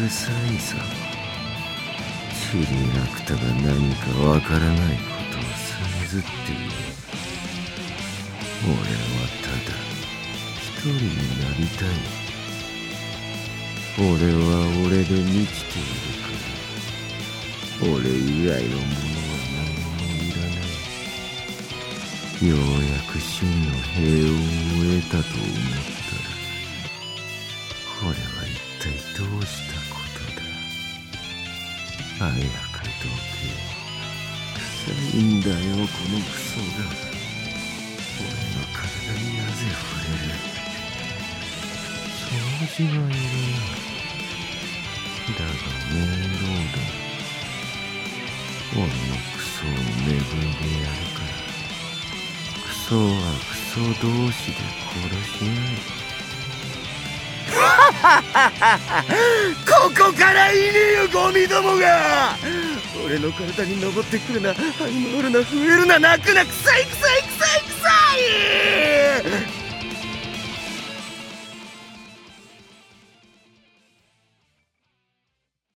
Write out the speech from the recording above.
るさいさ。チリラクタが何かわからないことをさえずっている。俺はただ一人になりたい。俺は俺で満ちているから、俺以外のものは何もいらない。ようやく真の平穏を得たと思ったら、これは一体どうしたことだ。早くどけ。臭いんだよ、このクソが。俺の体になぜ触れる。掃除はいるな。だが面倒だ。俺のクソを恵んでやるから。クソはクソ同士で殺し合い。ここからいねえよ、ゴミどもが。俺の体に登ってくるな、這い回るな、増えるな、泣くな、臭い臭い臭い臭い。